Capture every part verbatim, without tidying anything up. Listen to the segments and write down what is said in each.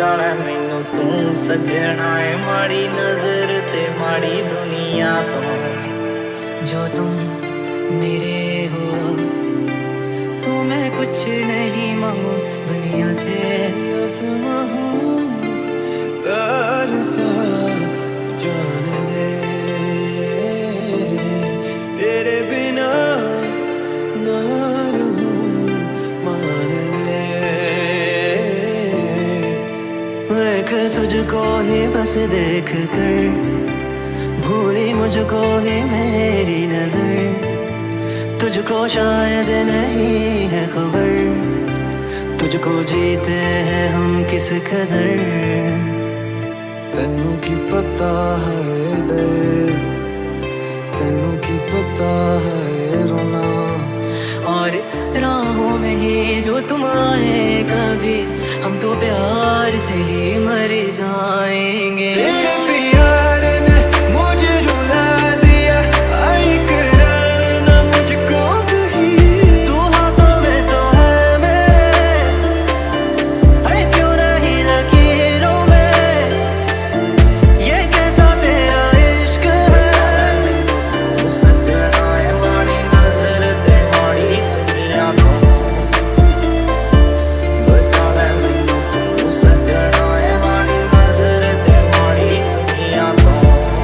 जाने मैनू तू सजना है, माड़ी नजर ते माड़ी दुनिया तो। जो तुम मेरे हो तो मैं कुछ नहीं मांगू दुनिया से। जान ले तेरे बिना ना रहूं, मान ले। देख तुझको ही बस देख कर भूली मुझको ही मेरी नजर। तुझको शायद नहीं है खबर, तुझको जीते हैं हम किस कदर। तेनू की पता है दर्द, तेनू की पता है रोना। और राहों में ही जो तुम आए कभी, हम तो प्यार से ही मर जाएंगे। तेरे प्यार ने मुझे रुला दिया, आई करार ना मुझको कहीं। तू हाथों में तो है मेरे, है क्यों नहीं लकीरों में। ये कैसा तेरा इश्क है, सजना है माड़ी नजर ते माड़ी दुनिया तो। जाने मैनू तू सजना है, माड़ी नजर ते माड़ी दुनिया तो।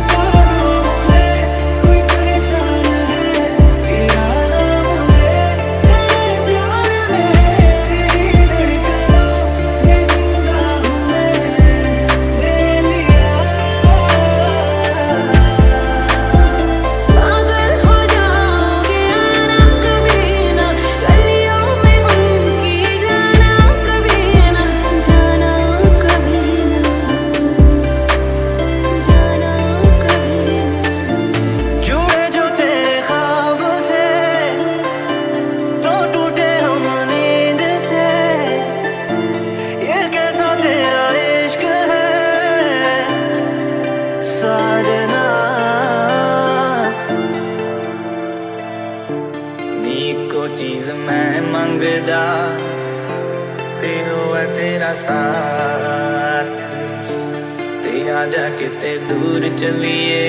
कोई परेशान है गिराना मुझे तेरे प्यार में। तेरी धड़कनों में जिंदा हूँ मैं बेलिया। पागल हो जाओगे आना कभी ना, गलियों में उनकी जाना कभी ना, जाना कभी ना, जाना कभी ना। जुड़े जो तेरे ख्वाब से तो टूटे हम नींद से। ये कैसा तेरा इश्क है साजना। नी को चीज मैं मंगदा ते होवे तेरा साथ। ते आजा किते दूर चलिए,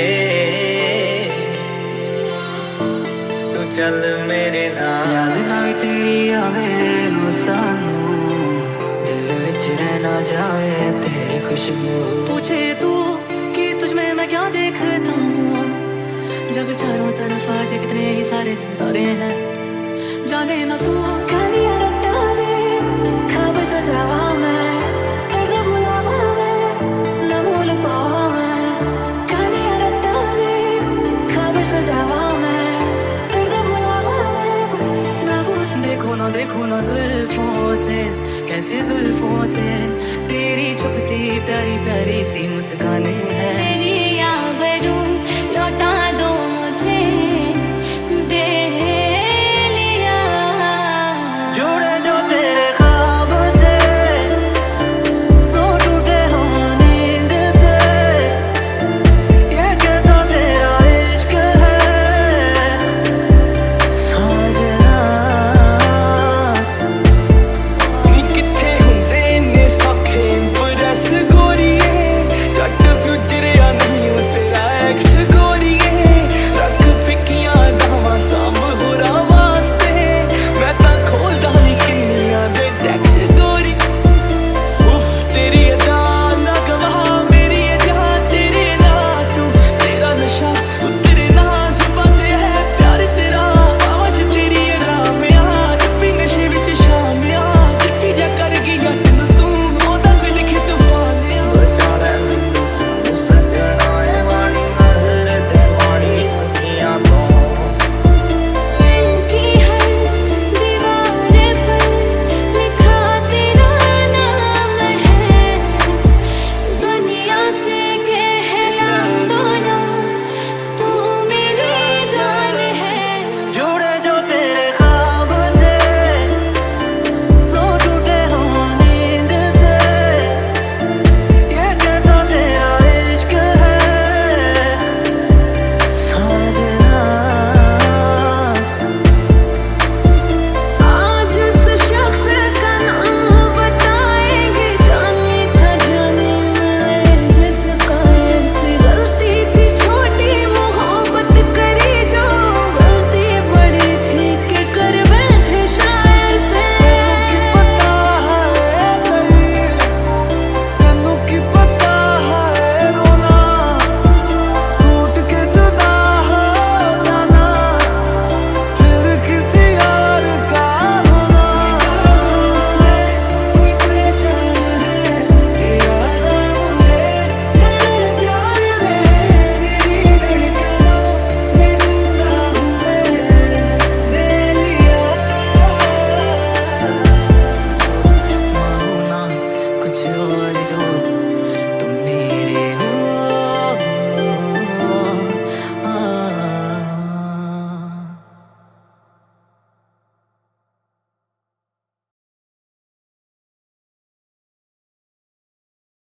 तू चल मेरे नाल। याद ना भी तेरी आवे वो सानू, दिल विच रहना जावे तेरी खुशबू। पूछे तू कि तुझ में मैं क्या देखता हूँ, जब चारों तरफ आज कितने ही सारे सारे हैं। जाने ना तू कालिया रत्ता वे ख्वाब सजावा मैं, दर्द भुलावा मैं, ना भूल पावा मैं। कालिया रत्ता वे ख्वाब सजावा मैं, दर्द भुलावा मैं, ना भूल। देखो ना देखो ना जुल्फों से, कैसे जुल्फों से तेरी छुपती प्यारी प्यारी सी मुस्कान है।